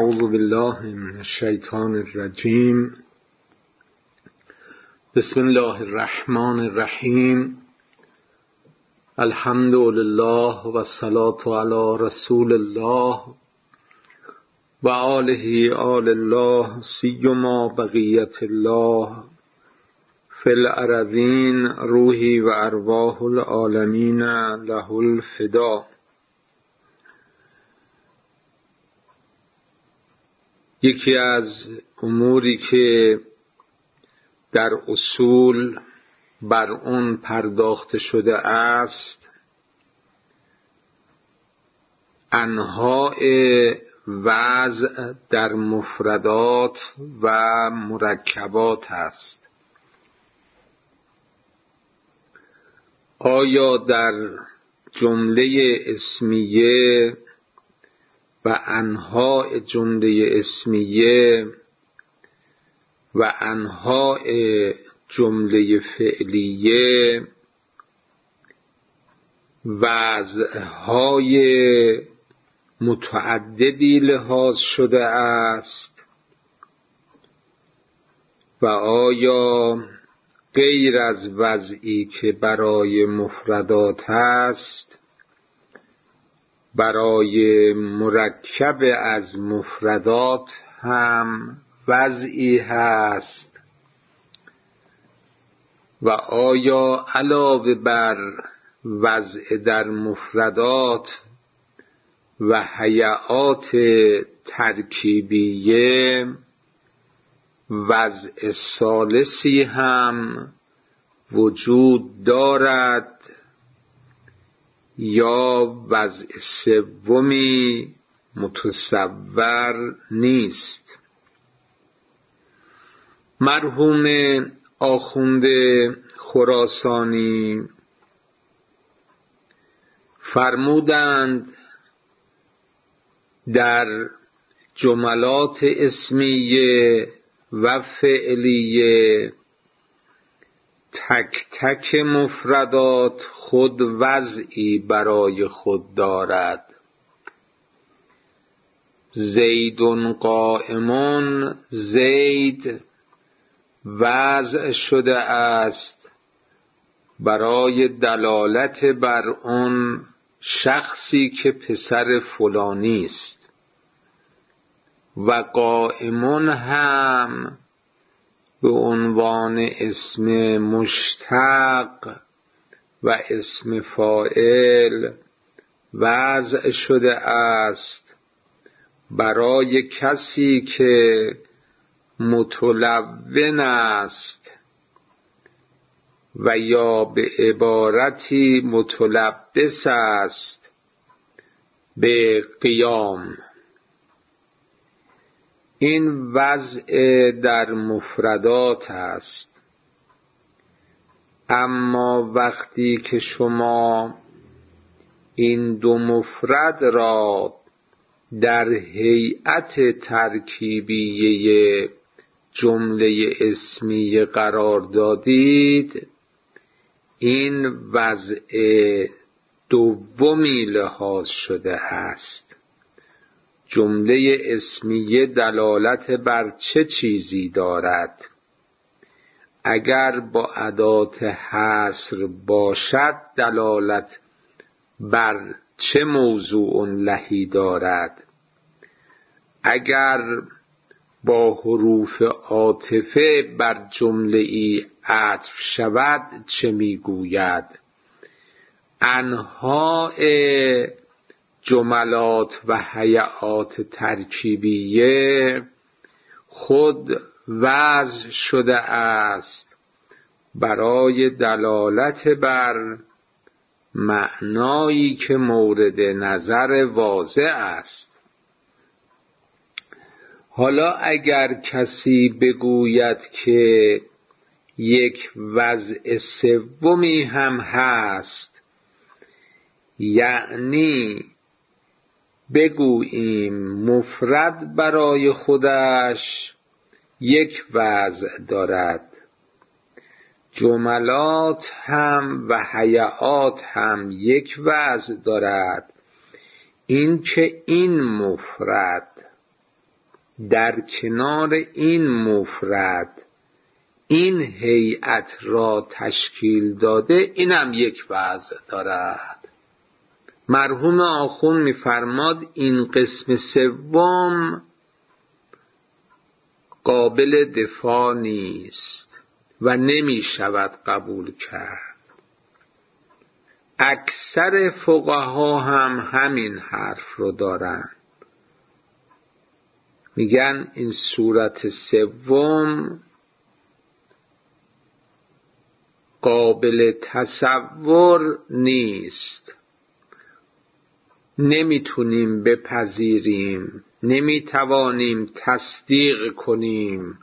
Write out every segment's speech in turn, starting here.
اعوذ بالله من الشیطان الرجیم. بسم الله الرحمن الرحیم. الحمد لله و الصلاة علی رسول الله و آله آل الله سیما بقیت الله فی الارضین روحی و ارواح العالمین له الفدا. یکی از اموری که در اصول بر اون پرداخته شده است انواع وضع در مفردات و مرکبات است. آیا در جمله اسمیه و انواع جمله اسمیه و انواع جمله فعلیه وضعهای متعددی لحاظ شده است و آیا غیر از وضعی که برای مفردات است برای مرکب از مفردات هم وضعی هست و آیا علاوه بر وضع در مفردات و هیئات ترکیبیه وضع ثالثی هم وجود دارد یا وضع سومی متصور نیست؟ مرحوم آخوند خراسانی فرمودند در جملات اسمیه و فعلیه تک تک مفردات خود وضعی برای خود دارد. زید قائمون، زید وضع شده است برای دلالت بر اون شخصی که پسر فلانی است و قائمون هم به عنوان اسم مشتق و اسم فاعل وضع شده است برای کسی که متلون است و یا به عبارتی متلبس است به قیام. این وضع در مفردات است. اما وقتی که شما این دو مفرد را در هیئت ترکیبیه جمله اسمیه قرار دادید این وضع دومی لحاظ شده است. جمله اسمیه دلالت بر چه چیزی دارد؟ اگر با ادات حصر باشد دلالت بر چه موضوع لحی دارد؟ اگر با حروف عاطفه بر جمله ای عطف شود چه میگوید؟ انواع جملات و هیئات ترکیبیه خود وضع شده است برای دلالت بر معنایی که مورد نظر واضح است. حالا اگر کسی بگوید که یک وضع سومی هم هست، یعنی بگوییم مفرد برای خودش یک وضع دارد، جملات هم و هیئات هم یک وضع دارد، این که این مفرد در کنار این مفرد این هیئت را تشکیل داده، اینم یک وضع دارد. مرحوم آخوند می‌فرماد این قسم سوم قابل دفاع نیست و نمی شود قبول کرد. اکثر فقها هم همین حرف رو دارن، میگن این صورت سوم قابل تصور نیست، نمیتونیم بپذیریم، نمیتوانیم تصدیق کنیم،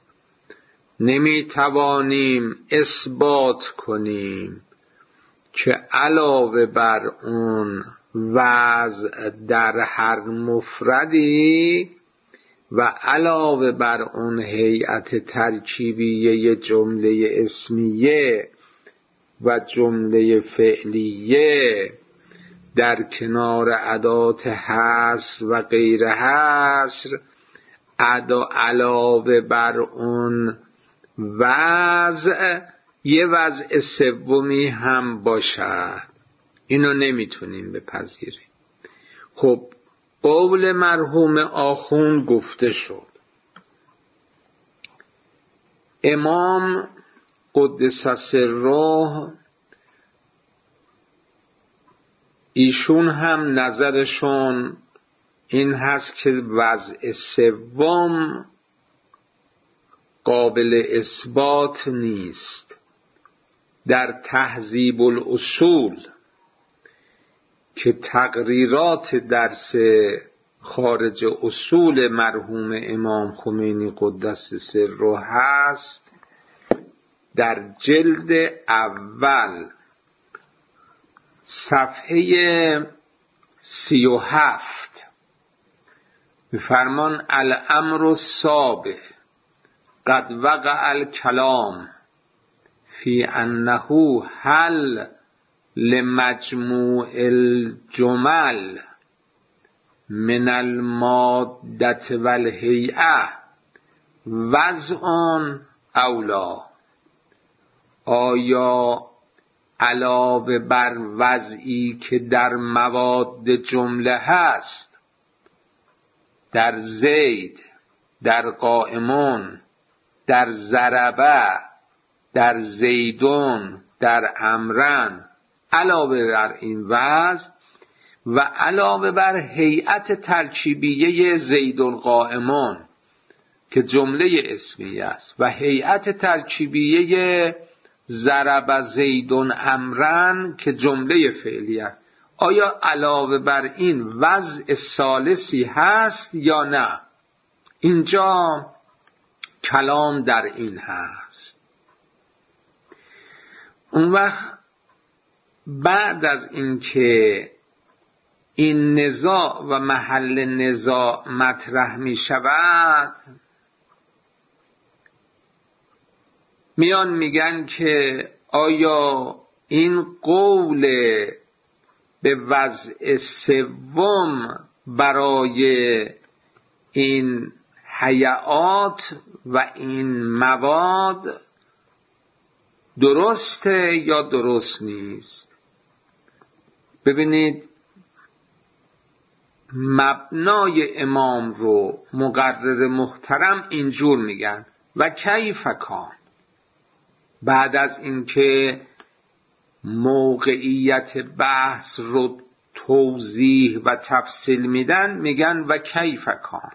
نمیتوانیم اثبات کنیم که علاوه بر اون وضع در هر مفردی و علاوه بر اون هیئت ترکیبیه جمله اسمیه و جمله فعلیه در کنار ادات حصر و غیر حصر علاوه بر اون وضع یه وضع سومی هم باشد، اینو نمیتونیم بپذیریم. خب قول مرحوم آخوند گفته شد. امام قدس سره ایشون هم نظرشون این هست که وضع سوم قابل اثبات نیست. در تهذیب الاصول که تقریرات درس خارج اصول مرحوم امام خمینی قدس سره هست، در جلد اول صفحه 37 می‌فرمان الامر السابع قد وقع الکلام فی انه حل لمجموع الجمل من المادة والهیئة وضع اولا. آیا علاوه بر وضعی که در مواد جمله هست، در زید، در قائمون، در ضربه، در زیدون، در امرن، علاوه بر این وضع و علاوه بر هیئت ترکیبیه زیدون قائمون که جمله اسمیه است و هیئت ترکیبیه ضرب زیدون امرن که جمله فعلیه است، آیا علاوه بر این وضع ثالثی هست یا نه؟ اینجا کلام در این هست. اون وقت بعد از اینکه این نزاع و محل نزاع مطرح می شود، میان میگن که آیا این قول به وضع سوم برای این هیئات و این مواد درسته یا درست نیست؟ ببینید مبنای امام رو مقرر محترم اینجور میگن و کیف کان. بعد از اینکه موقعیت بحث رو توضیح و تفصیل میدن میگن و کیف کان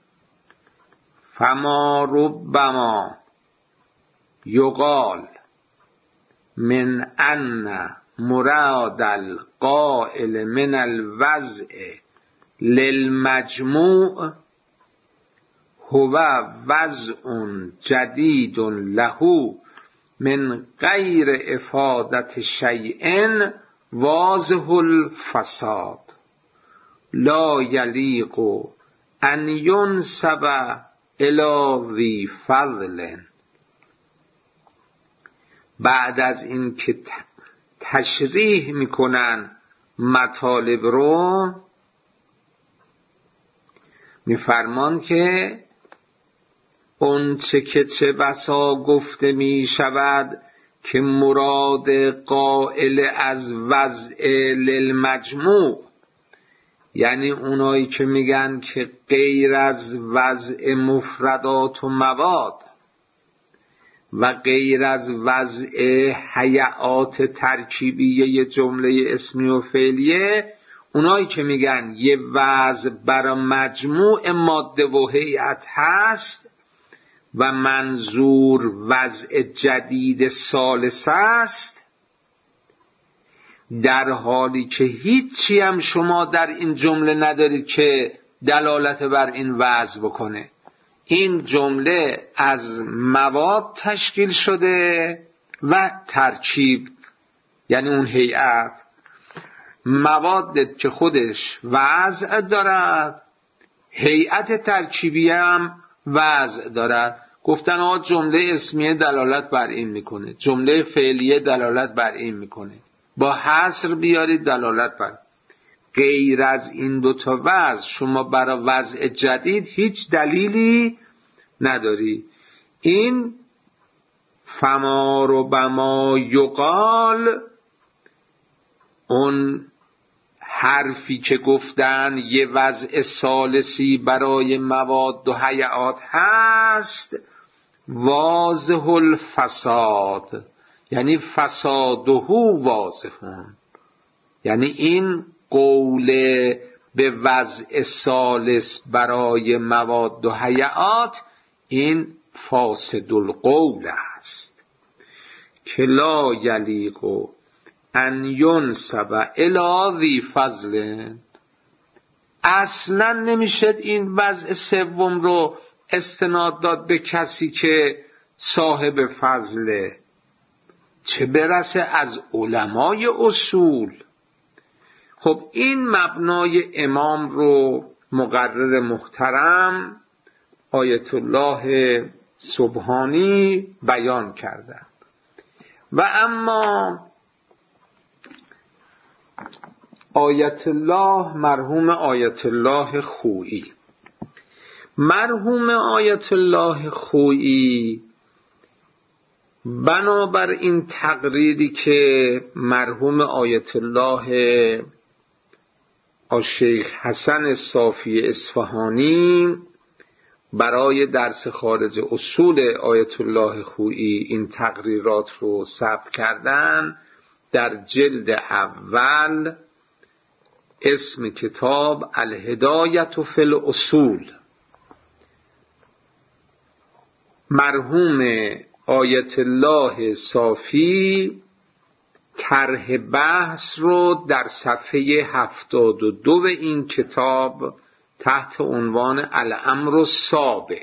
فما ربما یقال من ان مراد القائل من الوضع للمجموع هو وضع جدید له من غیر افادت شیء واضح الفساد لا یلیق ان ینسب الی ذی فضل. بعد از این که تشریح میکنن مطالب رو، میفرمان که اون که چه بسا گفته می شود که مراد قائل از وضع للمجموع، یعنی اونایی که میگن که غیر از وضع مفردات و مواد و غیر از وضع هیئات ترکیبیه جمله اسمی و فعلیه، اونایی که میگن یه وضع برای مجموع ماده و هیئت هست و منظور وضع جدید ثالث است، در حالی که هیچی هم شما در این جمله ندارید که دلالت بر این وضع بکنه. این جمله از مواد تشکیل شده و ترکیب، یعنی اون هیئت، مواد که خودش وضع دارد، هیئت ترکیبی هم وضع دارد. گفتن آقا جمله اسمیه دلالت بر این میکنه، جمله فعلیه دلالت بر این میکنه، با حصر بیارید دلالت بر. غیر از این دوتا وضع شما برای وضع جدید هیچ دلیلی نداری. این فما ربما یقال، اون حرفی که گفتن یه وضع ثالثی برای مواد و هیئات هست، واضح الفساد، یعنی فساده واضحون، یعنی این قول به وضع ثالث برای مواد و هیئات این فاسد القول است که لا یلیق ان ینسب الی ذی فضل. اصلا نمیشد این وضع سوم رو استناد داد به کسی که صاحب فضله، چه برسه از علمای اصول. خب این مبنای امام رو مقرر محترم آیت الله سبحانی بیان کردند. و اما آیت الله، مرحوم آیت الله خویی، مرحوم آیت الله خویی بنابر این تقریری که مرحوم آیت الله شیخ حسن صافی اصفهانی برای درس خارج اصول آیت الله خویی این تقریرات رو ثبت کردن، در جلد اول اسم کتاب الهدایة فی الاصول، مرحوم آیت الله صافی طرح بحث رو در صفحه 72 این کتاب تحت عنوان الامر السابع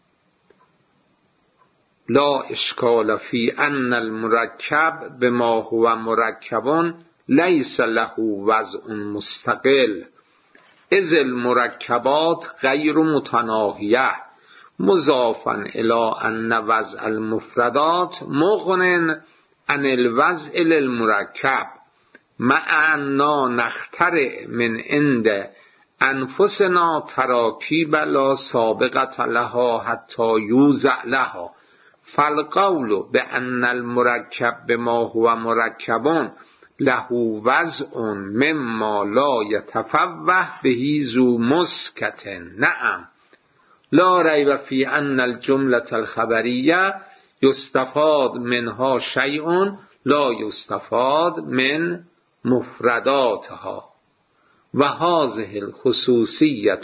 لا اشکال فی ان المرکب بما هو مرکب لیس له وضع مستقل اذ المرکبات غیر متناهیه مضافا الی ان وضع المفردات مغن عن الوضع للمرکب مع انا نخترع من عند انفسنا تراکیب لا سابقة لها حتی یوضع لها، فالقول بأن المرکب بما هو مرکب له وضع مما لا یتفوه به ذو مسکت. نعم لا ریب فی ان الجملة الخبریه یستفاد منها شیء لا یستفاد من مفرداتها و هذه الخصوصیة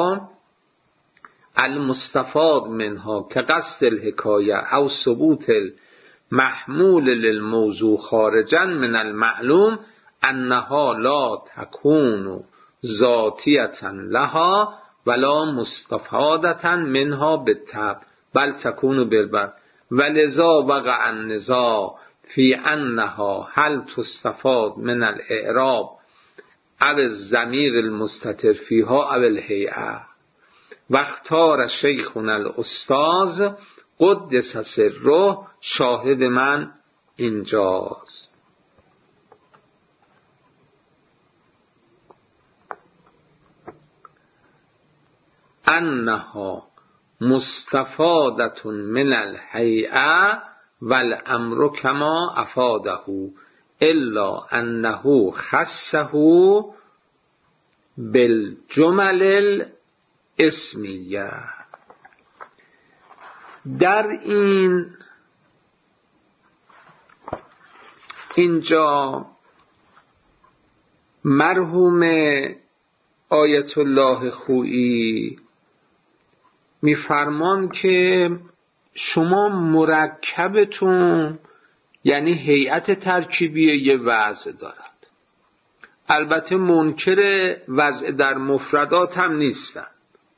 المستفاد منها كقصد الحکایه او ثبوت المحمول للموضوع خارجا من المعلوم انها لا تكون ذاتیة لها ولا مستفادة منها بالطبع بل تكون بالبر، ولذا وقع النزاع في انها هل تستفاد من الاعراب او الضمیر المستتر فیها او الهیئه. و اختار شیخنا الاستاذ قدس سره، شاهد من اینجاست، انها مستفادة من الهیئة والامر کما افاده الا انه خصه بالجمل الاسمیه. در اینجا مرحوم آیت الله خویی میفرمان که شما مرکبتون یعنی هیئت ترکیبی یه وضع دارد. البته منکر وضع در مفردات هم نیستن،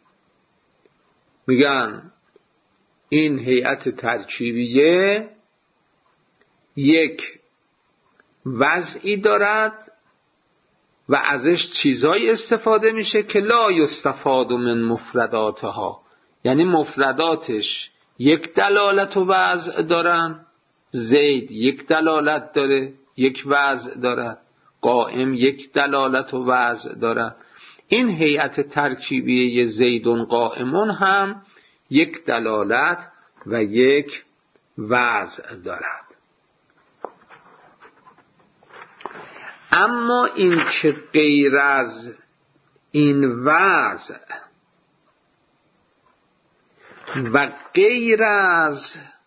میگن این هیئت ترکیبیه یک وضعی دارد و ازش چیزایی استفاده میشه که لا یستفاد من مفرداتها، یعنی مفرداتش یک دلالت و وضع دارن. زید یک دلالت داره، یک وضع دارد. قائم یک دلالت و وضع دارد. این هیئت ترکیبیه زیدون قائمون هم یک دلالت و یک وضع دارد. اما این که غیر از این وضع و غیر از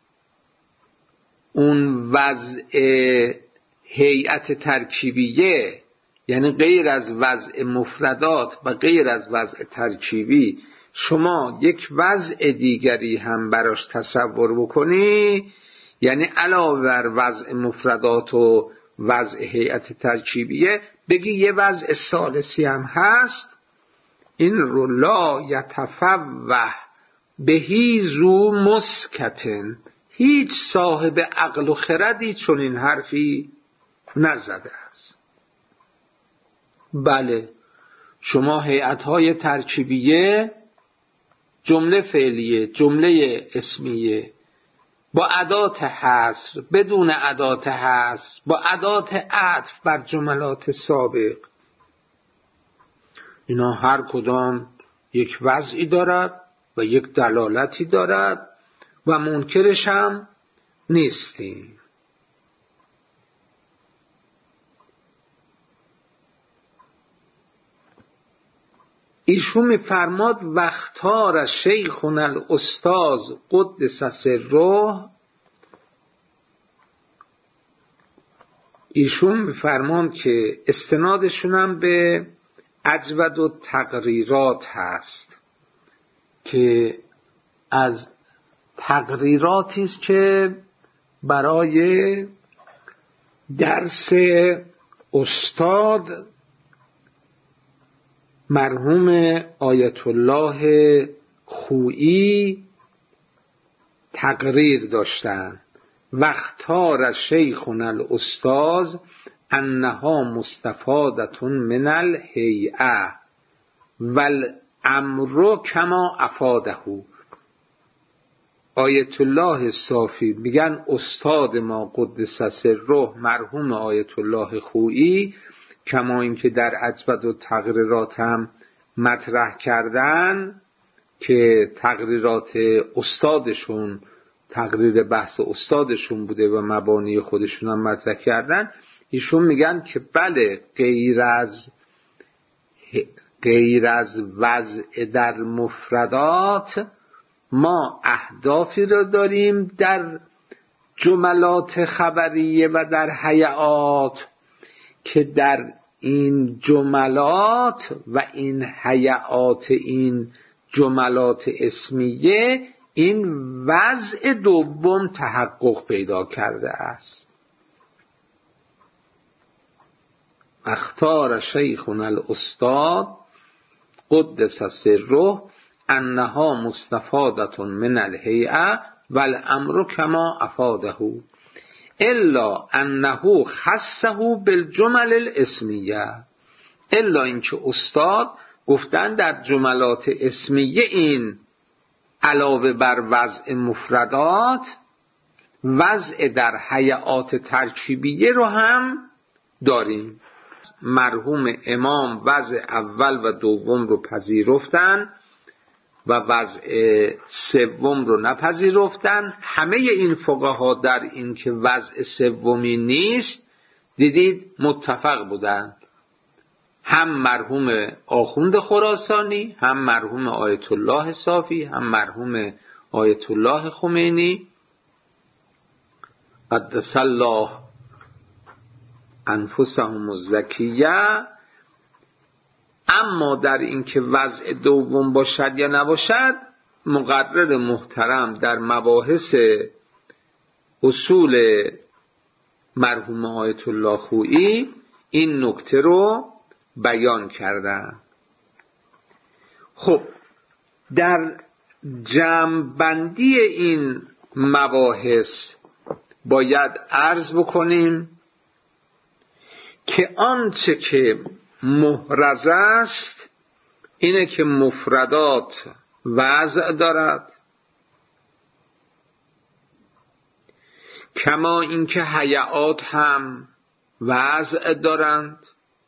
اون وضع هیئت ترکیبیه، یعنی غیر از وضع مفردات و غیر از وضع ترکیبی، شما یک وضع دیگری هم براش تصور بکنی، یعنی علاوه بر وضع مفردات و وضع هیئت ترکیبیه بگی یه وضع ثالثی هم هست، این رو لا یتفوه بهی ذو مسکتن، هیچ صاحب عقل و خردی چون این حرفی نزده است. بله، شما هیئت‌های ترکیبیه، جمله فعلیه، جمله اسمیه، با ادات حصر، بدون ادات حصر، با ادات عطف بر جملات سابق، اینا هر کدام یک وضعی دارد و یک دلالتی دارد و منکرش هم نیستیم. ایشون میفرماد واختار شیخنا الاستاذ قدس سره، ایشون میفرمان که استنادشون هم به اجود و تقریرات هست که از تقریراتی است که برای درس استاد مرحوم آیت الله خویی تقریر داشتند. واختار شیخنا الاستاذ انها مستفاده من الهیئه والامر کما افاده. آیت الله صافی میگن استاد ما قدس سره مرحوم آیت الله خویی، کما این که در اجود و تقریرات هم مطرح کردن که تقریرات استادشون تقریر بحث استادشون بوده و مبانی خودشون هم مطرح کردن، ایشون میگن که بله، غیر از وضع در مفردات ما اهدافی رو داریم در جملات خبریه و در هیئات که در این جملات و این هیئات، این جملات اسمیه، این وضع دوم تحقق پیدا کرده است. اختار شیخنا الاستاد قدس سره انها مستفاده من الهیئه والامر کما افاده الا انه خصه بالجمل الاسمیه، الا اینکه استاد گفتن در جملات اسمیه این علاوه بر وضع مفردات وضع در هیئات ترکیبیه رو هم داریم. مرحوم امام وضع اول و دوم رو پذیرفتن و وضع سوم رو نپذیرفتن. همه این فقها در این که وضع سومی نیست دیدید متفق بودند، هم مرحوم آخوند خراسانی، هم مرحوم آیت الله صافی، هم مرحوم آیت الله خمینی قدس الله انفسهم الزکیه. اما در این که وضع دوم باشد یا نباشد، مقرر محترم در مباحث اصول مرحوم آیت الله خویی این نکته رو بیان کردن. خب در جمع‌بندی این مباحث باید عرض بکنیم که آنچه که محرز است اینه که مفردات وضع دارد، کما اینکه هیئات هم وضع دارند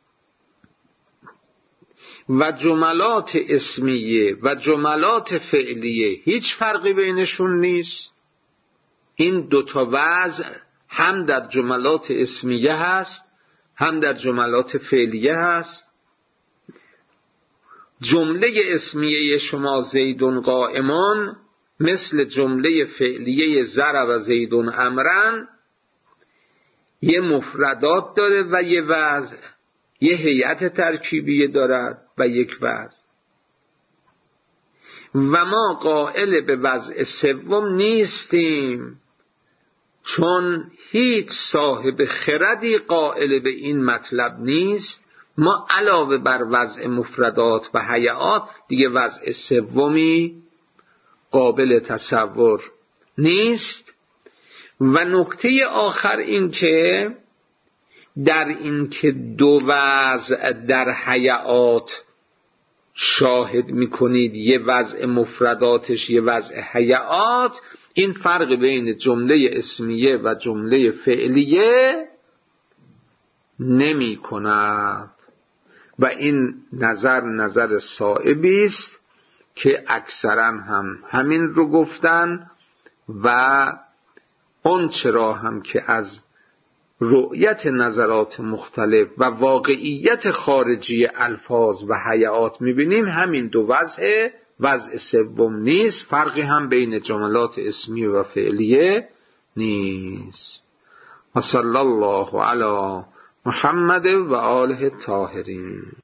و جملات اسمیه و جملات فعلیه هیچ فرقی بینشون نیست. این دوتا وضع هم در جملات اسمیه هست هم در جملات فعلیه هست. جمله اسمیه شما زیدون قائمون مثل جمله فعلیه ضرب زیدون امرن یه مفردات داره و یه وضع، یه هیئت ترکیبیه دارد و یک وضع. و ما قائل به وضع سوم نیستیم، چون هیچ صاحب خردی قائل به این مطلب نیست. ما علاوه بر وضع مفردات و هیئات دیگه وضع سومی قابل تصور نیست. و نکته آخر این که در این که دو وضع در هیئات شاهد میکنید، یه وضع مفرداتش یه وضع هیئات، این فرق بین جمله اسمیه و جمله فعلیه نمی کند. و این نظر صائبی است که اکثرا هم همین رو گفتن و اون چرا هم که از رؤیت نظرات مختلف و واقعیت خارجی الفاظ و هیئات میبینیم همین دو وضع سوم نیست، فرقی هم بین جملات اسمیه و فعلیه نیست. و صلی الله علی محمد و آله الطاهرین.